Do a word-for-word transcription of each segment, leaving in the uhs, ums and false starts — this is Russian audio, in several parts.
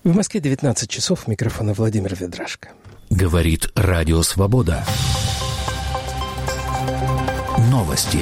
В Москве девятнадцать часов, микрофона Владимир Ведрашко. Говорит Радио Свобода. Новости.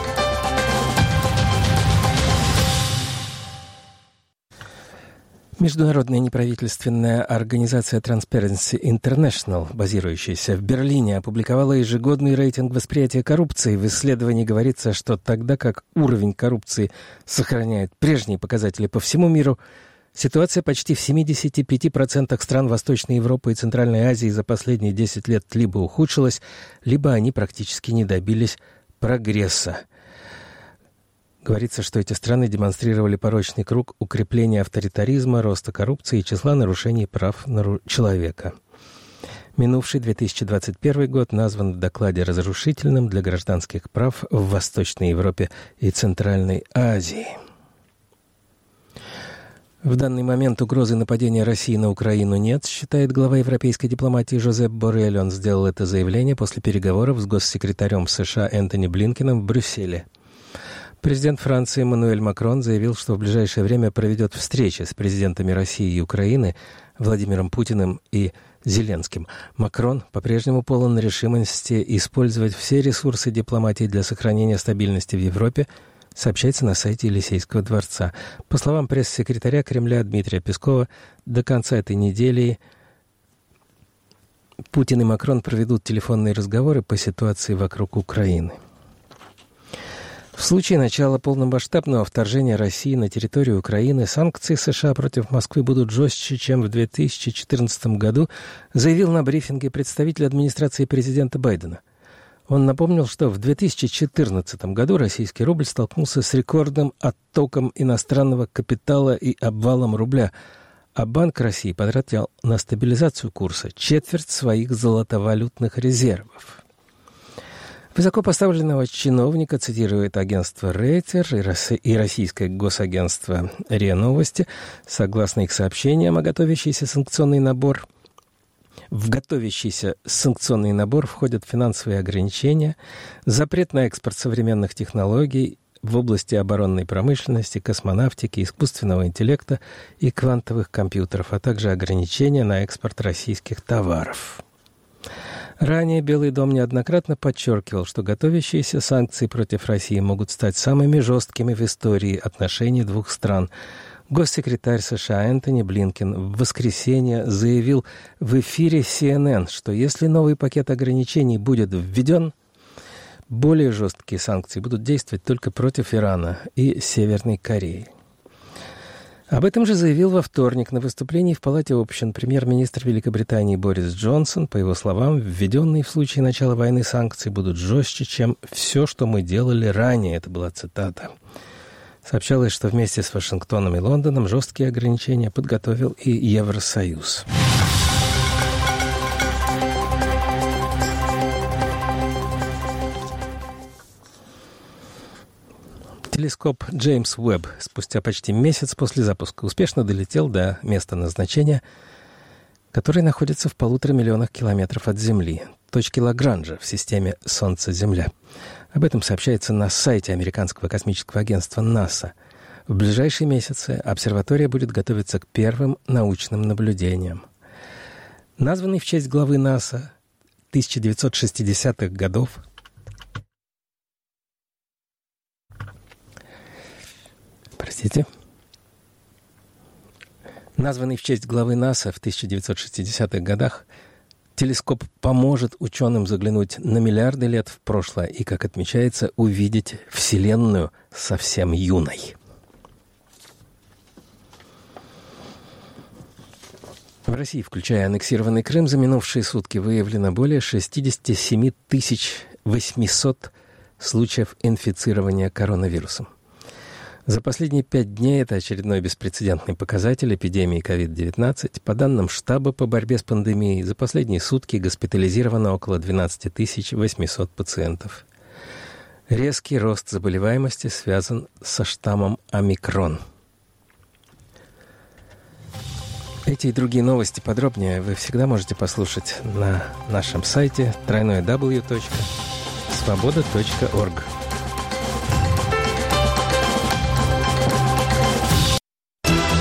Международная неправительственная организация Transparency International, базирующаяся в Берлине, опубликовала ежегодный рейтинг восприятия коррупции. В исследовании говорится, что тогда как уровень коррупции сохраняет прежние показатели по всему миру, ситуация почти в семидесяти пяти процентах стран Восточной Европы и Центральной Азии за последние десять лет либо ухудшилась, либо они практически не добились прогресса. Говорится, что эти страны демонстрировали порочный круг укрепления авторитаризма, роста коррупции и числа нарушений прав человека. Минувший две тысячи двадцать первый год назван в докладе разрушительным для гражданских прав в Восточной Европе и Центральной Азии. В данный момент угрозы нападения России на Украину нет, считает глава европейской дипломатии Жозеп Боррель. Он сделал это заявление после переговоров с госсекретарем США Энтони Блинкеном в Брюсселе. Президент Франции Эммануэль Макрон заявил, что в ближайшее время проведет встречи с президентами России и Украины Владимиром Путиным и Зеленским. Макрон по-прежнему полон решимости использовать все ресурсы дипломатии для сохранения стабильности в Европе, сообщается на сайте Елисейского дворца. По словам пресс-секретаря Кремля Дмитрия Пескова, до конца этой недели Путин и Макрон проведут телефонные разговоры по ситуации вокруг Украины. В случае начала полномасштабного вторжения России на территорию Украины санкции США против Москвы будут жестче, чем в две тысячи четырнадцатом году, заявил на брифинге представитель администрации президента Байдена. Он напомнил, что в две тысячи четырнадцатом году российский рубль столкнулся с рекордным оттоком иностранного капитала и обвалом рубля, а Банк России потратил на стабилизацию курса четверть своих золотовалютных резервов. Высокопоставленного чиновника цитирует агентство «Рейтер» и российское госагентство РИА Новости. Согласно их сообщениям, о готовящийся санкционный набор В готовящийся санкционный набор входят финансовые ограничения, запрет на экспорт современных технологий в области оборонной промышленности, космонавтики, искусственного интеллекта и квантовых компьютеров, а также ограничения на экспорт российских товаров. Ранее Белый дом неоднократно подчеркивал, что готовящиеся санкции против России могут стать самыми жесткими в истории отношений двух стран. Госсекретарь США Энтони Блинкен в воскресенье заявил в эфире си эн эн, что если новый пакет ограничений будет введен, более жесткие санкции будут действовать только против Ирана и Северной Кореи. Об этом же заявил во вторник на выступлении в Палате общин премьер-министр Великобритании Борис Джонсон. По его словам, введенные в случае начала войны санкции будут жестче, чем все, что мы делали ранее. Это была цитата. Сообщалось, что вместе с Вашингтоном и Лондоном жесткие ограничения подготовил и Евросоюз. Телескоп Джеймс Уэбб спустя почти месяц после запуска успешно долетел до места назначения, которое находится в полутора миллионах километров от Земли, точки Лагранжа в системе Солнце-Земля. Об этом сообщается на сайте американского космического агентства НАСА. В ближайшие месяцы обсерватория будет готовиться к первым научным наблюдениям. Названный в честь главы НАСА тысяча девятьсот шестидесятых годов, Простите. Названный в честь главы НАСА в тысяча девятьсот шестидесятых годах, телескоп поможет ученым заглянуть на миллиарды лет в прошлое и, как отмечается, увидеть Вселенную совсем юной. В России, включая аннексированный Крым, за минувшие сутки выявлено более шестьдесят семь тысяч восемьсот случаев инфицирования коронавирусом. За последние пять дней это очередной беспрецедентный показатель эпидемии ковид девятнадцать. По данным штаба по борьбе с пандемией, за последние сутки госпитализировано около двенадцать тысяч восемьсот пациентов. Резкий рост заболеваемости связан со штаммом омикрон. Эти и другие новости подробнее вы всегда можете послушать на нашем сайте дабл ю дабл ю дабл ю точка свобода точка орг.